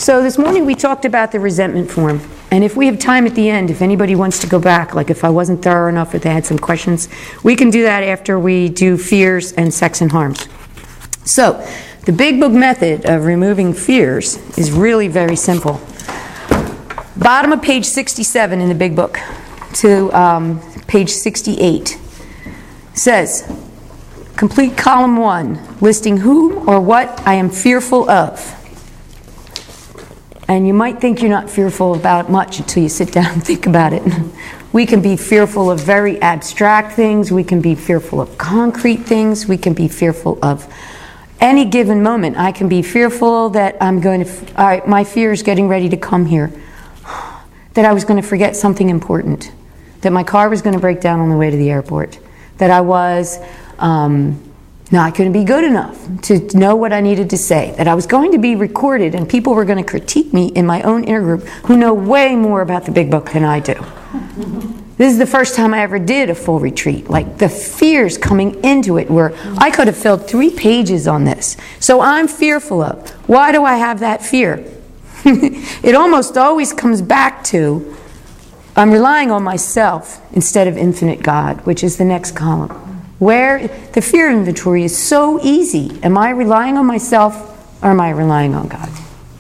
So this morning we talked about the resentment form. And if we have time at the end, if anybody wants to go back, like if I wasn't thorough enough, if they had some questions, we can do that after we do fears and sex and harms. So the Big Book method of removing fears is really very simple. Bottom of page 67 in the Big Book to page 68 says, complete column 1, listing whom or what I am fearful of. And you might think you're not fearful about much until you sit down and think about it. We can be fearful of very abstract things. We can be fearful of concrete things. We can be fearful of any given moment. I can be fearful that my fear is getting ready to come here. That I was going to forget something important. That my car was going to break down on the way to the airport. That I was not going to be good enough to know what I needed to say. That I was going to be recorded and people were going to critique me in my own inner group who know way more about the Big Book than I do. This is the first time I ever did a full retreat. Like the fears coming into it were, I could have filled 3 pages on this. So I'm fearful of. Why do I have that fear? It almost always comes back to, I'm relying on myself instead of infinite God, which is the next column. Where the fear inventory is so easy. Am I relying on myself or am I relying on God?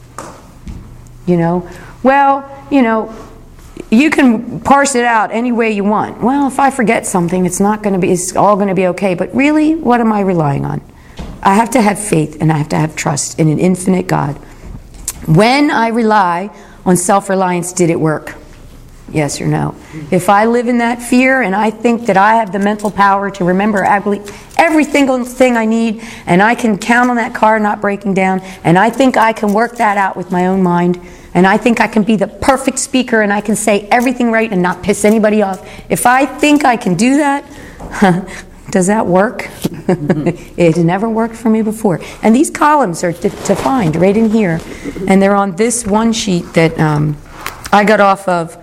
You know? Well, you know, you can parse it out any way you want. Well, if I forget something, it's all going to be okay. But really, what am I relying on? I have to have faith and I have to have trust in an infinite God. When I rely on self-reliance, did it work? Yes or no? If I live in that fear and I think that I have the mental power to remember every single thing I need and I can count on that car not breaking down and I think I can work that out with my own mind and I think I can be the perfect speaker and I can say everything right and not piss anybody off. If I think I can do that, does that work? It never worked for me before. And these columns are defined right in here. And they're on this one sheet that I got off of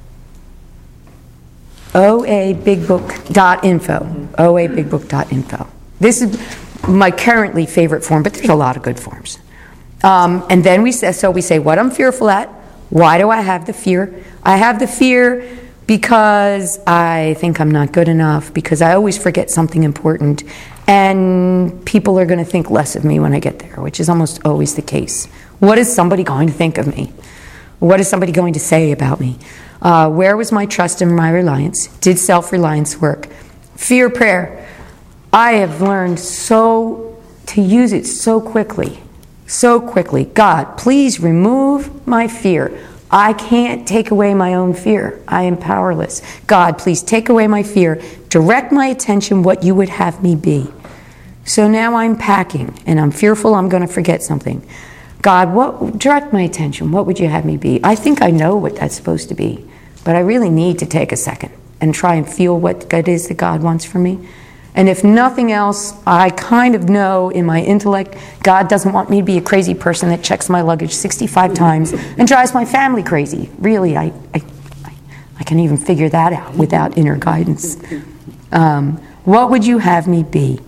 oabigbook.info. oabigbook.info. This is my currently favorite form, but there's a lot of good forms. And then we say what I'm fearful at. Why do I have the fear? I have the fear because I think I'm not good enough, because I always forget something important, and people are going to think less of me when I get there, which is almost always the case. What is somebody going to think of me? What is somebody going to say about me? Where was my trust and my reliance? Did self-reliance work? Fear prayer. I have learned to use it so quickly. So quickly. God, please remove my fear. I can't take away my own fear. I am powerless. God, please take away my fear. Direct my attention what you would have me be. So now I'm packing and I'm fearful I'm going to forget something. God, direct my attention. What would you have me be? I think I know what that's supposed to be, but I really need to take a second and try and feel what it is that God wants for me. And if nothing else, I kind of know in my intellect, God doesn't want me to be a crazy person that checks my luggage 65 times and drives my family crazy. Really, I can even figure that out without inner guidance. What would you have me be?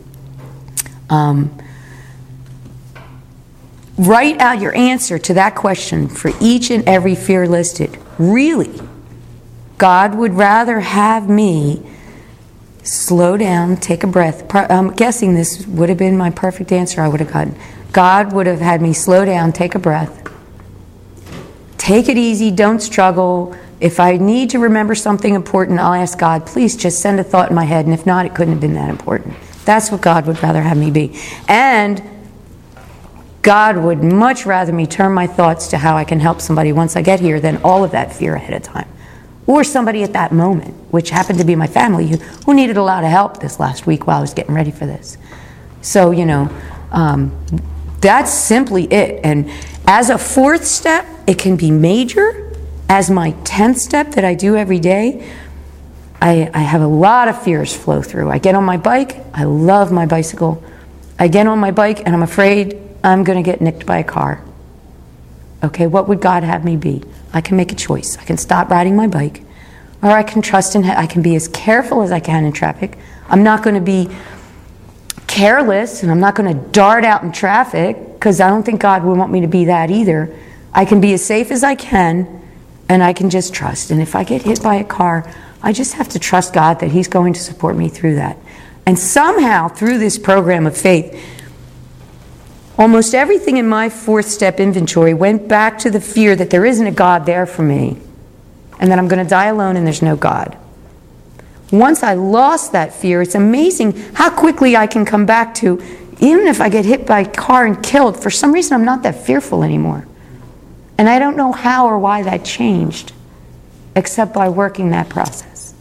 Write out your answer to that question for each and every fear listed. Really, God would rather have me slow down, take a breath. I'm guessing this would have been my perfect answer I would have gotten. God would have had me slow down, take a breath. Take it easy, don't struggle. If I need to remember something important, I'll ask God, please just send a thought in my head, and if not, it couldn't have been that important. That's what God would rather have me be. And God would much rather me turn my thoughts to how I can help somebody once I get here than all of that fear ahead of time. Or somebody at that moment, which happened to be my family, who needed a lot of help this last week while I was getting ready for this. So, you know, that's simply it. And as a 4th step, it can be major. As my 10th step that I do every day, I have a lot of fears flow through. I get on my bike. I love my bicycle. I get on my bike and I'm afraid I'm going to get nicked by a car. Okay, what would God have me be? I can make a choice. I can stop riding my bike, or I can trust in, I can be as careful as I can in traffic. I'm not going to be careless, and I'm not going to dart out in traffic, because I don't think God would want me to be that either. I can be as safe as I can, and I can just trust. And if I get hit by a car, I just have to trust God that He's going to support me through that. And somehow, through this program of faith, almost everything in my 4th step inventory went back to the fear that there isn't a God there for me, and that I'm going to die alone and there's no God. Once I lost that fear, it's amazing how quickly I can come back to, even if I get hit by a car and killed, for some reason I'm not that fearful anymore. And I don't know how or why that changed, except by working that process.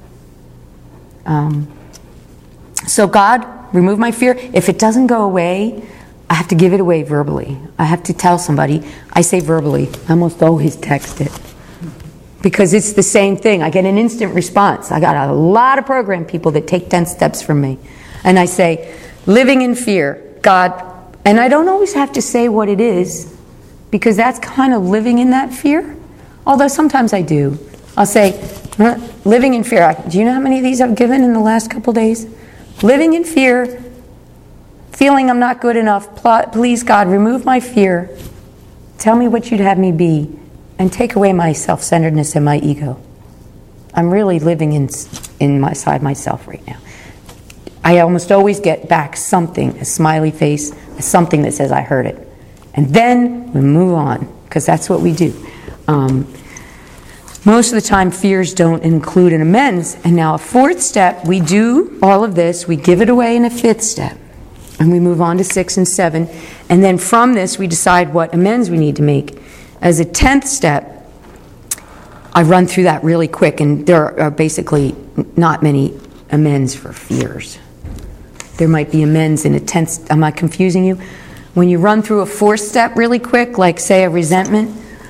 So God, remove my fear. If it doesn't go away, I have to give it away verbally. I have to tell somebody. I say verbally. I almost always text it. Because it's the same thing. I get an instant response. I got a lot of program people that take 10 steps from me. And I say, living in fear, God, and I don't always have to say what it is, because that's kind of living in that fear. Although sometimes I do. I'll say, living in fear. Do you know how many of these I've given in the last couple days? Living in fear, feeling I'm not good enough. Please, God, remove my fear. Tell me what you'd have me be. And take away my self-centeredness and my ego. I'm really living inside myself right now. I almost always get back something, a smiley face, something that says I heard it. And then we move on, because that's what we do. Most of the time, fears don't include an amends. And now a 4th step, we do all of this, we give it away in a 5th step. And we move on to 6 and 7. And then from this, we decide what amends we need to make. As a 10th step, I run through that really quick, and there are basically not many amends for fears. There might be amends in a 10th. Am I confusing you? When you run through a 4th step really quick, like say a resentment,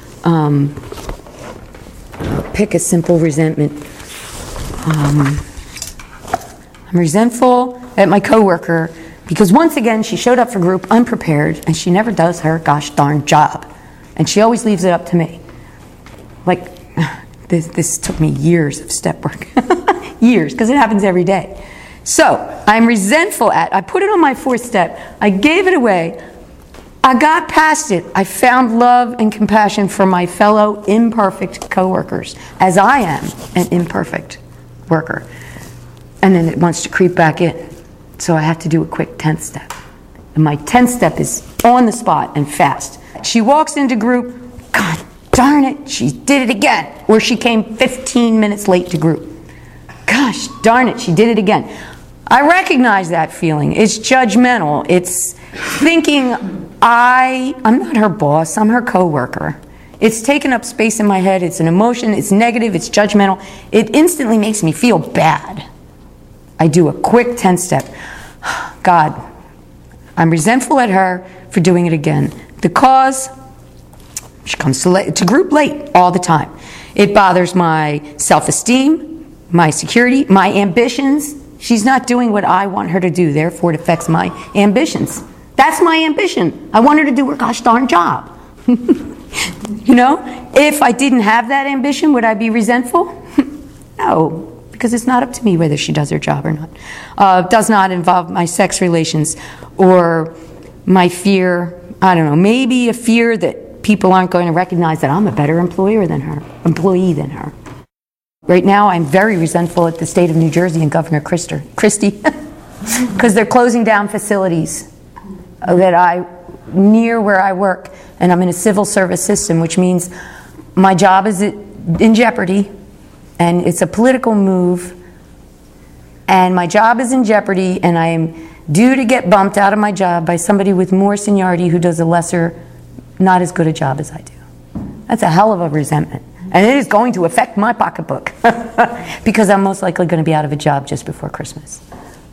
pick a simple resentment. I'm resentful at my coworker because once again she showed up for group unprepared and she never does her gosh darn job. And she always leaves it up to me. Like, this took me years of step work. Years, because it happens every day. So, I'm resentful I put it on my 4th step. I gave it away. I got past it. I found love and compassion for my fellow imperfect coworkers, as I am an imperfect worker. And then it wants to creep back in. So I have to do a quick 10th step. And my 10th step is on the spot and fast. She walks into group, God darn it, she did it again. Or she came 15 minutes late to group. Gosh darn it, she did it again. I recognize that feeling. It's judgmental. It's thinking I'm not her boss, I'm her coworker. It's taken up space in my head, it's an emotion, it's negative, it's judgmental. It instantly makes me feel bad. I do a quick 10 step. God, I'm resentful at her for doing it again. The cause, she comes to group late all the time. It bothers my self-esteem, my security, my ambitions. She's not doing what I want her to do, therefore it affects my ambitions. That's my ambition. I want her to do her gosh darn job. You know, if I didn't have that ambition, would I be resentful? No, because it's not up to me whether she does her job or not. Does not involve my sex relations or my fear. I don't know, maybe a fear that people aren't going to recognize that I'm a better employee than her. Right now, I'm very resentful at the state of New Jersey and Governor Christie because they're closing down facilities near where I work, and I'm in a civil service system, which means my job is in jeopardy, and it's a political move, and my job is in jeopardy, and I'm due to get bumped out of my job by somebody with more seniority who does a lesser, not as good a job as I do. That's a hell of a resentment. And it is going to affect my pocketbook because I'm most likely going to be out of a job just before Christmas.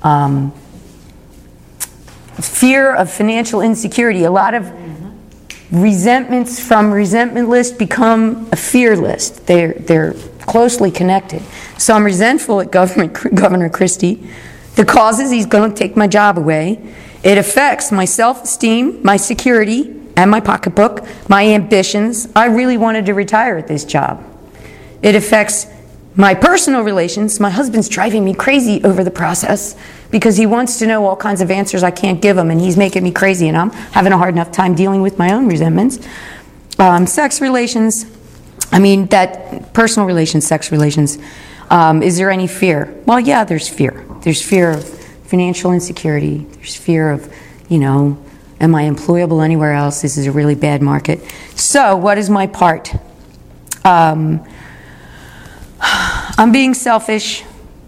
Fear of financial insecurity. A lot of resentments from resentment list become a fear list. They're closely connected. So I'm resentful at Governor Christie. The cause is he's going to take my job away. It affects my self-esteem, my security, and my pocketbook, my ambitions. I really wanted to retire at this job. It affects my personal relations. My husband's driving me crazy over the process because he wants to know all kinds of answers I can't give him, and he's making me crazy, and I'm having a hard enough time dealing with my own resentments. Sex relations, that personal relations, sex relations, is there any fear? Well, yeah, there's fear. There's fear of financial insecurity. There's fear of, am I employable anywhere else? This is a really bad market. So what is my part? I'm being selfish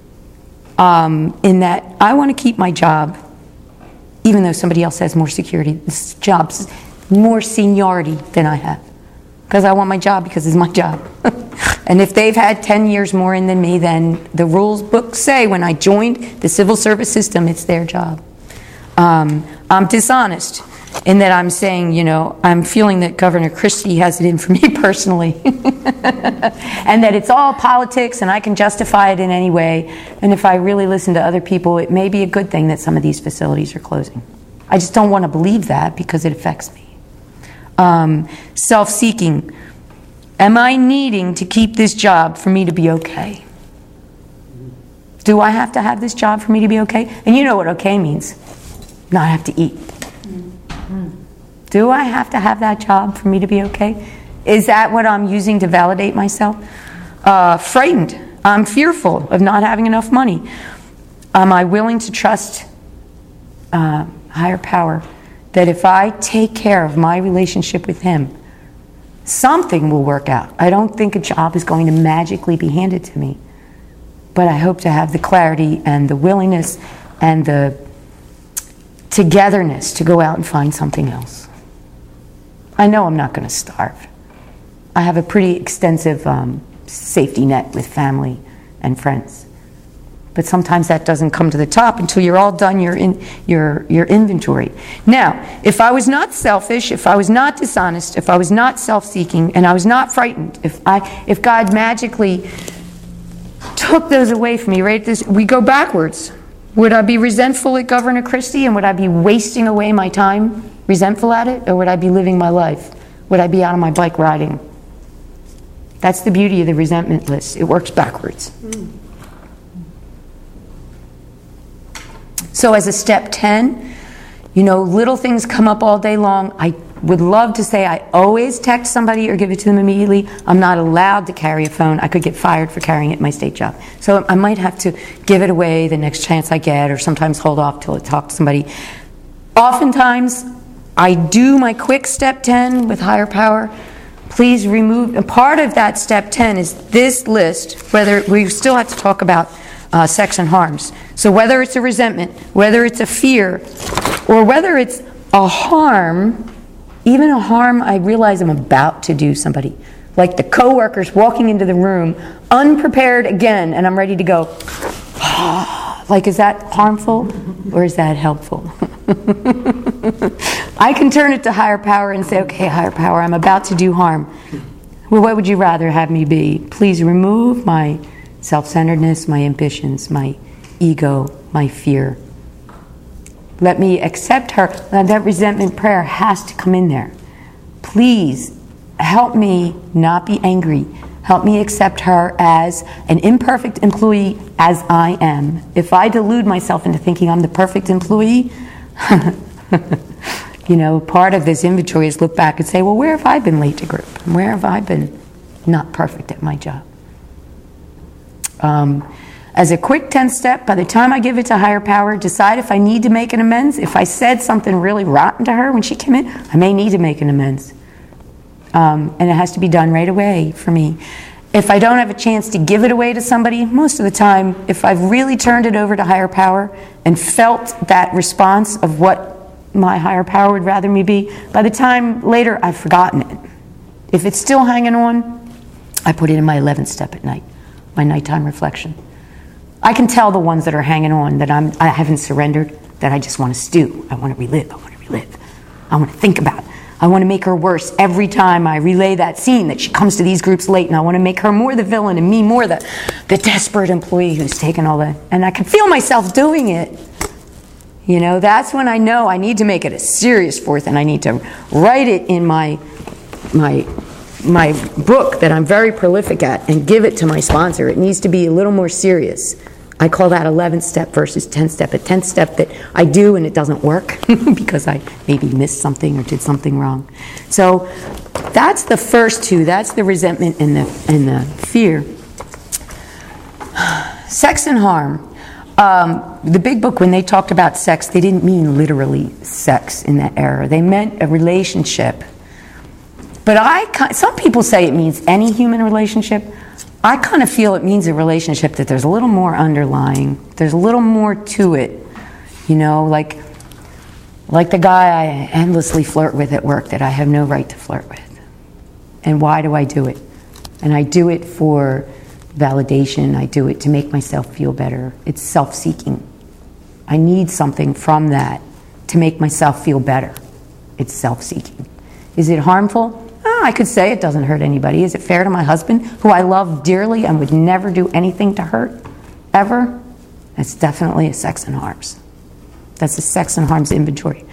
in that I want to keep my job, even though somebody else has more security. This job's more seniority than I have. Because I want my job because it's my job. And if they've had 10 years more in than me, then the rules books say when I joined the civil service system, it's their job. I'm dishonest in that I'm saying, I'm feeling that Governor Christie has it in for me personally. And that it's all politics and I can justify it in any way. And if I really listen to other people, it may be a good thing that some of these facilities are closing. I just don't want to believe that because it affects me. Self-seeking. Am I needing to keep this job for me to be okay? Do I have to have this job for me to be okay? And you know what okay means. Not have to eat. Do I have to have that job for me to be okay? Is that what I'm using to validate myself? Frightened. I'm fearful of not having enough money. Am I willing to trust higher power that if I take care of my relationship with him, something will work out? I don't think a job is going to magically be handed to me, but I hope to have the clarity and the willingness and the togetherness to go out and find something else. I know I'm not going to starve. I have a pretty extensive safety net with family and friends. But sometimes that doesn't come to the top until you're all done your inventory. Now, if I was not selfish, if I was not dishonest, if I was not self-seeking, and I was not frightened, if God magically took those away from me, right? We go backwards. Would I be resentful at Governor Christie, and would I be wasting away my time resentful at it, or would I be living my life? Would I be out on my bike riding? That's the beauty of the resentment list. It works backwards. So as a step 10, little things come up all day long. I would love to say I always text somebody or give it to them immediately. I'm not allowed to carry a phone. I could get fired for carrying it in my state job. So I might have to give it away the next chance I get, or sometimes hold off till I talk to somebody. Oftentimes, I do my quick step 10 with higher power. Please remove, a part of that step 10 is this list, whether we still have to talk about sex and harms. So whether it's a resentment, whether it's a fear, or whether it's a harm, even a harm I realize I'm about to do somebody. Like the coworkers walking into the room, unprepared again, and I'm ready to go, like, is that harmful or is that helpful? I can turn it to higher power and say, okay, higher power, I'm about to do harm. Well, what would you rather have me be? Please remove my self-centeredness, my ambitions, my ego, my fear. Let me accept her. That resentment prayer has to come in there. Please help me not be angry. Help me accept her as an imperfect employee as I am. If I delude myself into thinking I'm the perfect employee, part of this inventory is look back and say, well, where have I been late to group? Where have I been not perfect at my job? As a quick 10th step, by the time I give it to higher power, decide if I need to make an amends. If I said something really rotten to her when she came in, I may need to make an amends. And it has to be done right away for me. If I don't have a chance to give it away to somebody, most of the time, if I've really turned it over to higher power and felt that response of what my higher power would rather me be, by the time later I've forgotten it. If it's still hanging on, I put it in my 11th step at night, my nighttime reflection. I can tell the ones that are hanging on that I haven't surrendered, that I just want to stew. I want to relive. I want to relive. I want to think about. I want to make her worse every time I relay that scene that she comes to these groups late, and I want to make her more the villain and me more the desperate employee who's taken all that. And I can feel myself doing it. That's when I know I need to make it a serious fourth, and I need to write it in my book that I'm very prolific at and give it to my sponsor. It needs to be a little more serious. I call that 11th step versus 10th step. A 10th step that I do and it doesn't work because I maybe missed something or did something wrong. So that's the first two. That's the resentment and the fear. Sex and harm. The Big Book, when they talked about sex, they didn't mean literally sex in that era. They meant a relationship. But some people say it means any human relationship. I kind of feel it means a relationship that there's a little more underlying. There's a little more to it. You know, like the guy I endlessly flirt with at work that I have no right to flirt with. And why do I do it? And I do it for validation. I do it to make myself feel better. It's self-seeking. I need something from that to make myself feel better. It's self-seeking. Is it harmful? I could say it doesn't hurt anybody. Is it fair to my husband, who I love dearly and would never do anything to hurt, ever? That's definitely a sex and harms. That's a sex and harms inventory.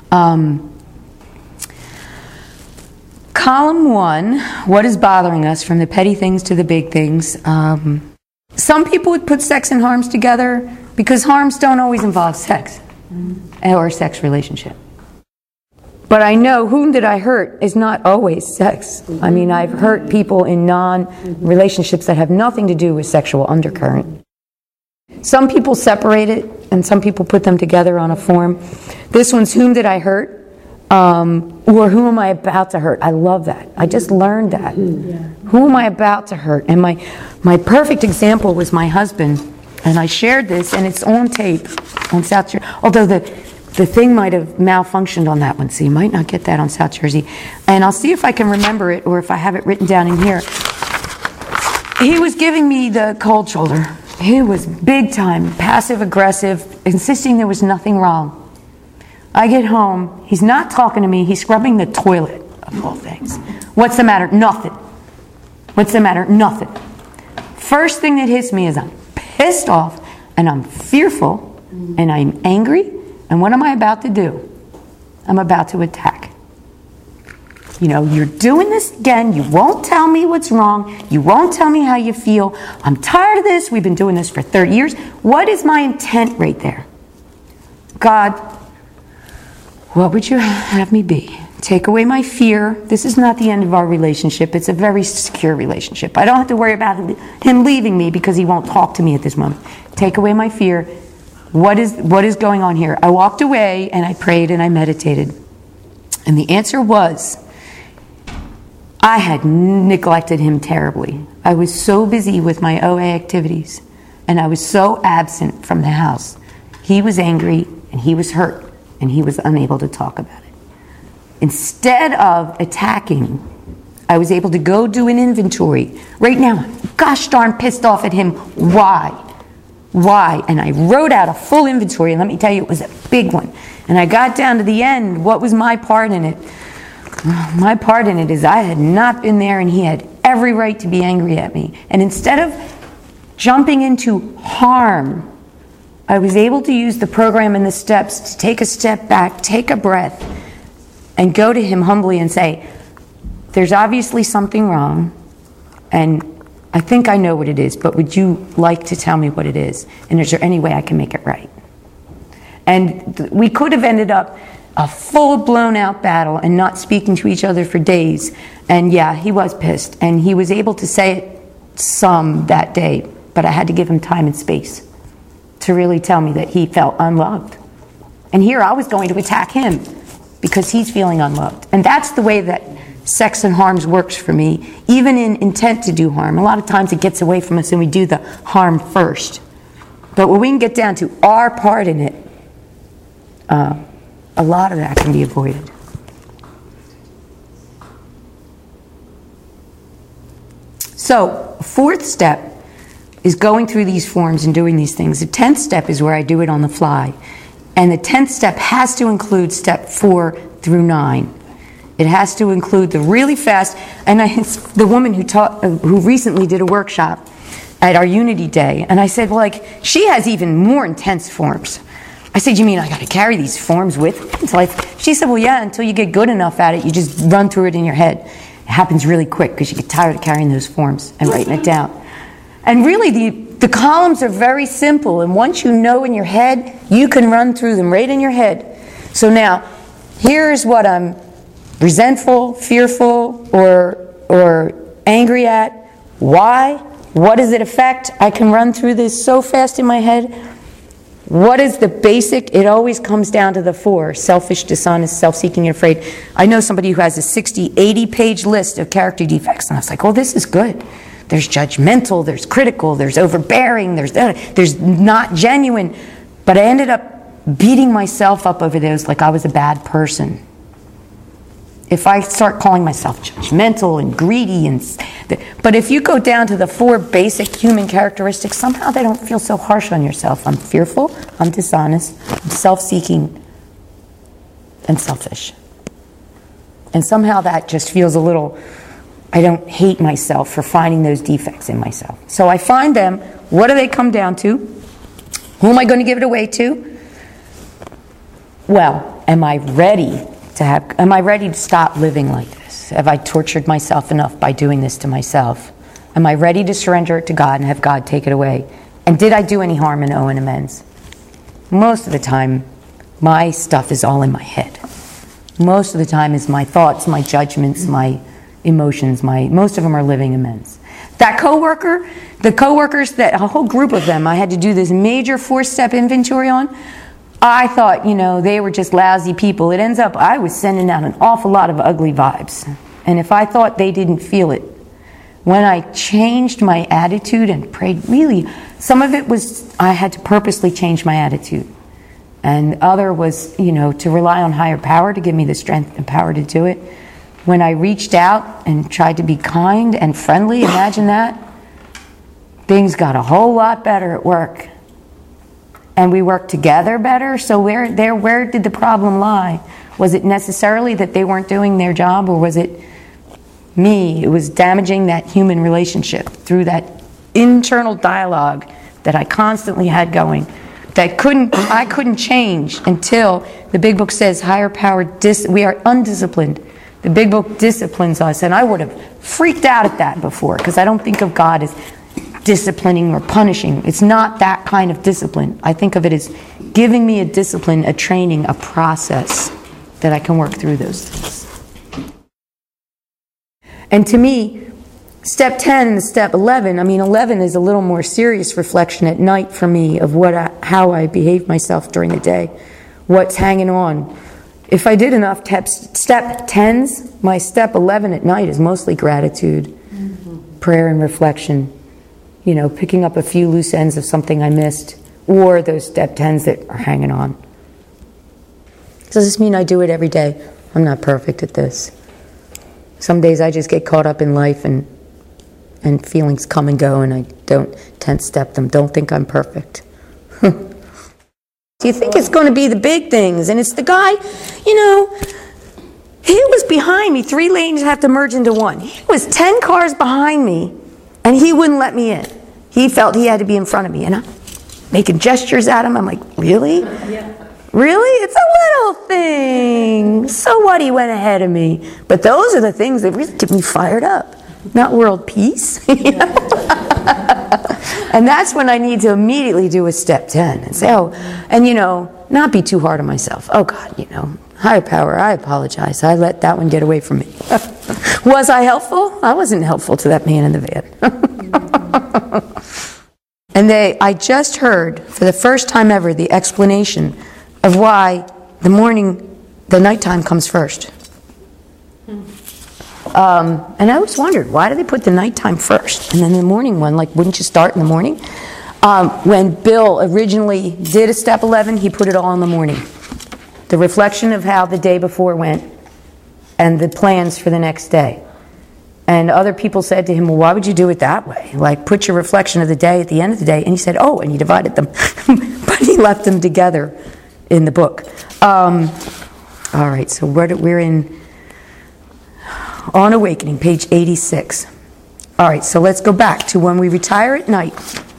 Column 1, what is bothering us, from the petty things to the big things. Some people would put sex and harms together because harms don't always involve sex or a sex relationship. But I know whom did I hurt is not always sex. I mean, I've hurt people in non-relationships that have nothing to do with sexual undercurrent. Some people separate it, and some people put them together on a form. This one's whom did I hurt, or who am I about to hurt? I love that. I just learned that. Who am I about to hurt? And my perfect example was my husband, and I shared this, and it's on tape on South Jersey. Although the thing might have malfunctioned on that one, so you might not get that on South Jersey. And I'll see if I can remember it, or if I have it written down in here. He was giving me the cold shoulder. He was big time, passive aggressive, insisting there was nothing wrong. I get home, he's not talking to me, he's scrubbing the toilet, of all things. What's the matter? Nothing. What's the matter? Nothing. First thing that hits me is I'm pissed off, and I'm fearful, and I'm angry, and what am I about to do? I'm about to attack. You know, you're doing this again, you won't tell me what's wrong, you won't tell me how you feel, I'm tired of this, we've been doing this for 30 years. What is my intent right there? God, what would you have me be? Take away my fear. This is not the end of our relationship. It's a very secure relationship. I don't have to worry about him leaving me because he won't talk to me at this moment. Take away my fear. What is going on here? I walked away and I prayed and I meditated. And the answer was, I had neglected him terribly. I was so busy with my OA activities, and I was so absent from the house. He was angry, and he was hurt, and he was unable to talk about it. Instead of attacking, I was able to go do an inventory. Right now, I'm gosh darn pissed off at him. Why? Why? And I wrote out a full inventory, and let me tell you, it was a big one. And I got down to the end. What was my part in it? My part in it is I had not been there, and he had every right to be angry at me. And instead of jumping into harm, I was able to use the program and the steps to take a step back, take a breath, and go to him humbly and say, there's obviously something wrong, and I think I know what it is, but would you like to tell me what it is? And is there any way I can make it right? And we could have ended up a full blown out battle and not speaking to each other for days. And yeah, he was pissed, and he was able to say it some that day, but I had to give him time and space to really tell me that he felt unloved. And here I was going to attack him because he's feeling unloved. And that's the way that sex and harms works for me, even in intent to do harm. A lot of times it gets away from us and we do the harm first. But when we can get down to our part in it, a lot of that can be avoided. So, fourth step is going through these forms and doing these things. The 10th step is where I do it on the fly. And the 10th step has to include step 4 through 9. It has to include the really fast, and the woman who recently did a workshop at our Unity Day, and I said, well, like, she has even more intense forms. I said, you mean I got to carry these forms with me until she said, well, yeah, until you get good enough at it, you just run through it in your head. It happens really quick because you get tired of carrying those forms and writing it down. And really, the columns are very simple, and once you know in your head, you can run through them right in your head. So now, here's what I'm resentful, fearful, or angry at? Why? What does it affect? I can run through this so fast in my head. What is the basic? It always comes down to the four: selfish, dishonest, self-seeking, and afraid. I know somebody who has a 60, 80-page list of character defects, and I was like, oh, this is good. There's judgmental, there's critical, there's overbearing, there's not genuine. But I ended up beating myself up over those like I was a bad person. If I start calling myself judgmental and greedy, but if you go down to the four basic human characteristics, somehow they don't feel so harsh on yourself. I'm fearful, I'm dishonest, I'm self-seeking, and selfish. And somehow that just feels a little, I don't hate myself for finding those defects in myself. So I find them. What do they come down to? Who am I going to give it away to? Well, am I ready to stop living like this? Have I tortured myself enough by doing this to myself? Am I ready to surrender it to God and have God take it away? And did I do any harm and owe an amends? Most of the time, my stuff is all in my head. Most of the time is my thoughts, my judgments, my emotions, most of them are living amends. That coworker, the coworkers, a whole group of them, I had to do this major 4-step inventory on. I thought, they were just lousy people. It ends up, I was sending out an awful lot of ugly vibes. And if I thought they didn't feel it, when I changed my attitude and prayed, really, some of it was I had to purposely change my attitude. And other was, to rely on higher power to give me the strength and power to do it. When I reached out and tried to be kind and friendly, imagine that, things got a whole lot better at work. And we worked together better. So where did the problem lie? Was it necessarily that they weren't doing their job, or was it me? It was damaging that human relationship through that internal dialogue that I constantly had going. That I couldn't change until the Big Book says higher power, we are undisciplined. The Big Book disciplines us, and I would have freaked out at that before, because I don't think of God as disciplining or punishing. It's not that kind of discipline. I think of it as giving me a discipline, a training, a process that I can work through those things. And to me, step 10 and step 11, 11 is a little more serious reflection at night for me of how I behave myself during the day, what's hanging on. If I did enough step 10s, my step 11 at night is mostly gratitude, prayer and reflection. Picking up a few loose ends of something I missed, or those step 10s that are hanging on. Does this mean I do it every day? I'm not perfect at this. Some days I just get caught up in life and feelings come and go, and I don't 10th step them. Don't think I'm perfect. You think it's going to be the big things, and it's the guy, he was behind me. 3 lanes have to merge into one. He was 10 cars behind me, and he wouldn't let me in. He felt he had to be in front of me, and I'm making gestures at him. I'm like, really? Yeah. Really? It's a little thing. So what? He went ahead of me. But those are the things that really get me fired up. Not world peace. And that's when I need to immediately do a step 10 and say, not be too hard on myself. Oh God, higher power, I apologize. I let that one get away from me. Was I helpful? I wasn't helpful to that man in the van. And I just heard for the first time ever the explanation of why the nighttime comes first. And I always wondered, why do they put the nighttime first? And then the morning one, wouldn't you start in the morning? When Bill originally did a step 11, he put it all in the morning. The reflection of how the day before went and the plans for the next day. And other people said to him, well, why would you do it that way? Put your reflection of the day at the end of the day. And he said, and he divided them. But he left them together in the book. All right, so we're in On Awakening, page 86. All right, so let's go back to when we retire at night.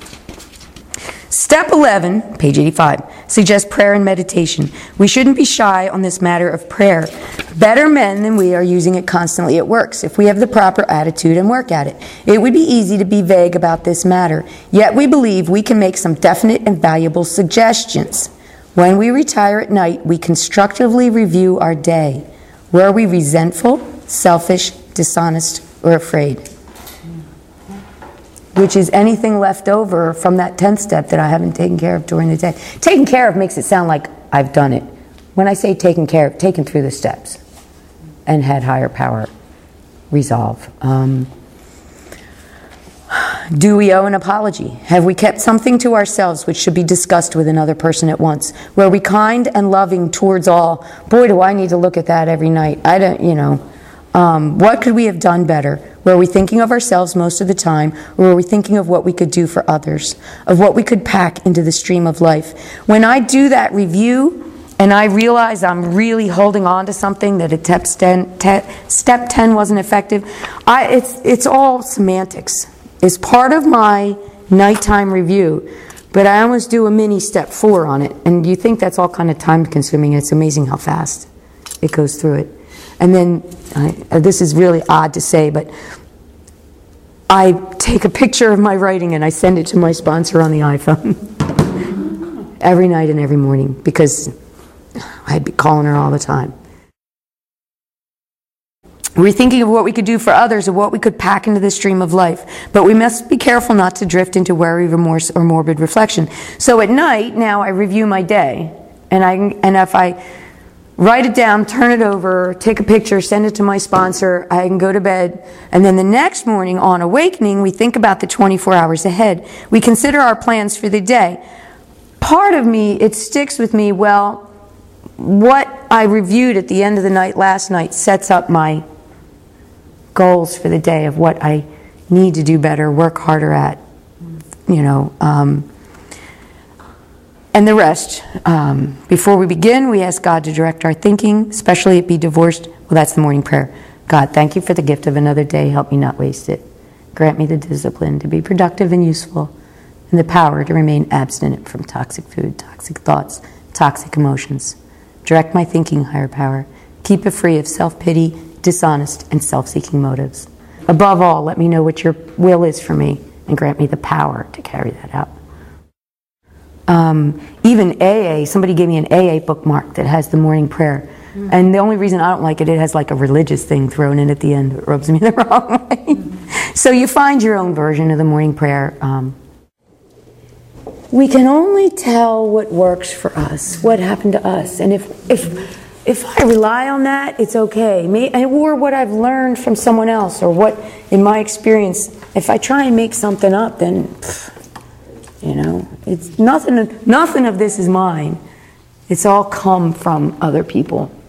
Step 11, page 85, suggests prayer and meditation. We shouldn't be shy on this matter of prayer. Better men than we are using it constantly at work. If we have the proper attitude and work at it. It would be easy to be vague about this matter. Yet we believe we can make some definite and valuable suggestions. When we retire at night, we constructively review our day. Were we resentful, selfish, dishonest, or afraid? Which is anything left over from that 10th step that I haven't taken care of during the day. Taken care of makes it sound like I've done it. When I say taken care of, taken through the steps and had higher power resolve. Do we owe an apology? Have we kept something to ourselves which should be discussed with another person at once? Were we kind and loving towards all? Boy, do I need to look at that every night. I don't, what could we have done better? Were we thinking of ourselves most of the time, or were we thinking of what we could do for others, of what we could pack into the stream of life? When I do that review, and I realize I'm really holding on to something, that step 10 wasn't effective, it's all semantics. It's part of my nighttime review, but I almost do a mini step 4 on it, and you think that's all kind of time consuming. It's amazing how fast it goes through it. And then, this is really odd to say, but I take a picture of my writing and I send it to my sponsor on the iPhone every night and every morning, because I'd be calling her all the time. We're thinking of what we could do for others, of what we could pack into the stream of life. But we must be careful not to drift into worry, remorse, or morbid reflection. So at night, now I review my day. And if I write it down, turn it over, take a picture, send it to my sponsor, I can go to bed. And then the next morning, on awakening, we think about the 24 hours ahead. We consider our plans for the day. Part of me, it sticks with me, well, what I reviewed at the end of the night last night sets up my goals for the day of what I need to do better, work harder at, and the rest. Before we begin, we ask God to direct our thinking, especially if it be divorced. Well, that's the morning prayer. God, thank you for the gift of another day. Help me not waste it. Grant me the discipline to be productive and useful, and the power to remain abstinent from toxic food, toxic thoughts, toxic emotions. Direct my thinking, higher power. Keep it free of self-pity, dishonest, and self-seeking motives. Above all, let me know what your will is for me, and grant me the power to carry that out. Even AA, somebody gave me an AA bookmark that has the morning prayer. And the only reason I don't like it, it has like a religious thing thrown in at the end. It rubs me the wrong way. So you find your own version of the morning prayer. We can only tell what works for us, what happened to us. And if I rely on that, it's okay. Or what I've learned from someone else, or what, in my experience, if I try and make something up, then, it's nothing of this is mine. It's all come from other people.